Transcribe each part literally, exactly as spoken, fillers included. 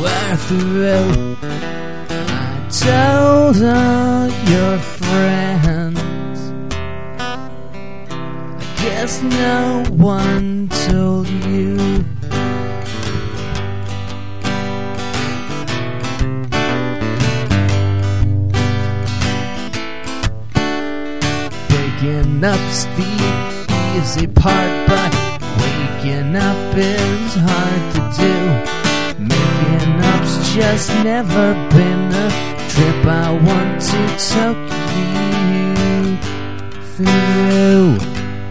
we're through. I told all your friends, I guess no one told you. Waking up's the easy part, but waking up is hard to do. Making up's just never been a trip I want to take you through.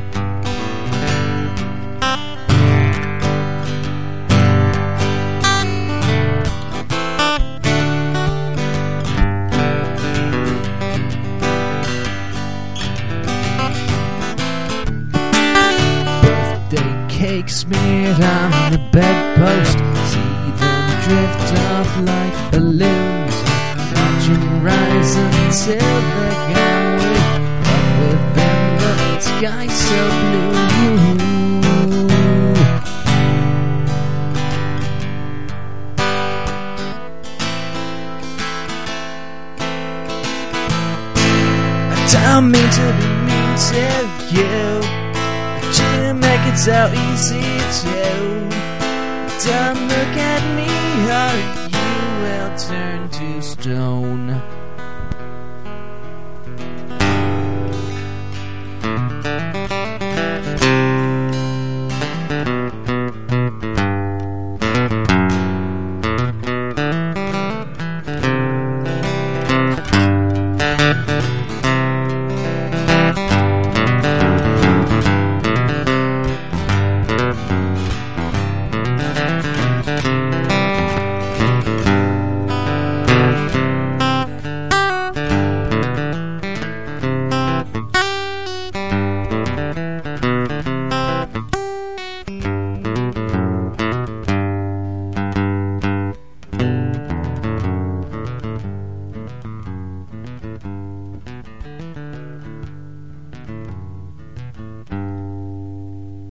Cake smeared on the bedpost, see them drift off like balloons. Watch them rise until they're gone. Wake up within the sky so blue. I don't mean to be mean to you, to make it so easy to. Don't look at me or you will turn to stone.